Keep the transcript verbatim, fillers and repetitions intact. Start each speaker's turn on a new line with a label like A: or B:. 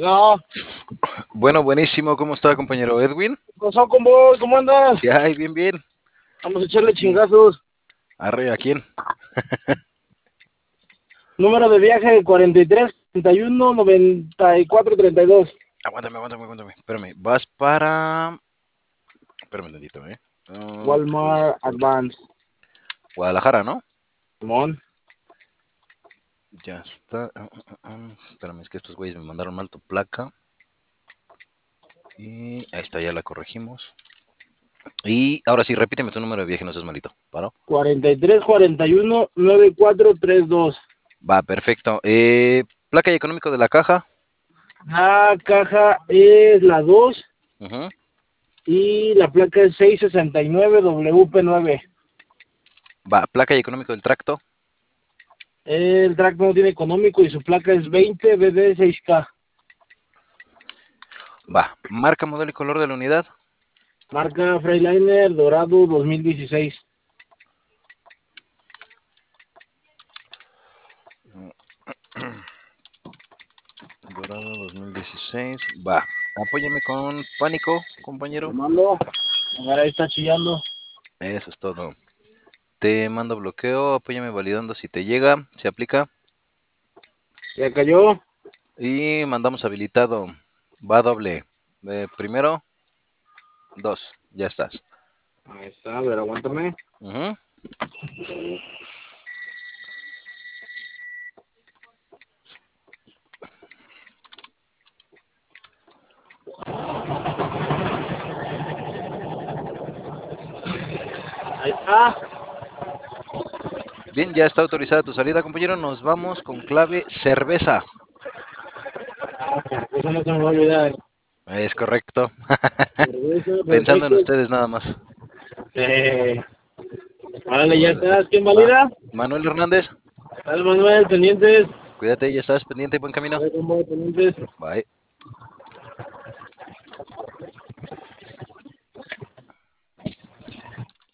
A: No,
B: Bueno, buenísimo. ¿Cómo está, compañero Edwin?
A: ¿qué pasó con vos? ¿Cómo andas?
B: ¿Qué hay? Bien, bien.
A: Vamos a echarle
B: Aquí.
A: chingazos.
B: Arre, ¿a quién?
A: Número de viaje cuarenta y tres, treinta y uno, noventa y cuatro, treinta y dos.
B: Aguántame, aguántame, aguántame. Espérame. Vas para... Espérame un tantito, ¿eh? Ah, pues...
A: Walmart Advance.
B: Guadalajara, ¿no?
A: Simón.
B: Ya está. Ah, ah, ah, ah. Espérame, es que estos güeyes me mandaron mal tu placa. Y ahí está, ya la corregimos. Y ahora sí, repíteme tu número de viaje, no seas malito. ¿Paro?
A: cuarenta y tres, cuarenta y uno, noventa y cuatro, treinta y dos.
B: Va, perfecto. Eh, placa y económico de la caja.
A: La caja es la dos
B: Ujú.
A: y la placa es seiscientos sesenta y nueve W P nueve.
B: Va, placa y económico del tracto.
A: El tracto no tiene económico y su placa es veinte B D seis K.
B: Va, marca, modelo y color de la unidad.
A: Marca Freightliner Dorado dos mil dieciséis.
B: Dorado dos mil dieciséis. Va. Apóyame con pánico, compañero.
A: Lo mando. A ver, ahí está chillando.
B: Eso es todo. Te mando bloqueo. Apóyame validando si te llega. Se aplica.
A: Ya cayó.
B: Y mandamos habilitado. Va doble. Eh, primero, dos. Ya estás.
A: Ahí está, a ver, aguántame.
B: Ujú.
A: Ahí está.
B: Bien, ya está autorizada tu salida, compañero. Nos vamos con clave cerveza.
A: Eso no se me va a olvidar.
B: Es correcto.
A: Cerveza,
B: Pensando en
A: perfecto.
B: ustedes nada más.
A: Eh, órale, ya
B: Órale.
A: estás. ¿Quién
B: Va.
A: valida?
B: Manuel Hernández.
A: Dale, Manuel, pendientes.
B: Cuídate, ya estás pendiente. Buen camino.
A: Dale, con vos, pendientes.
B: Bye.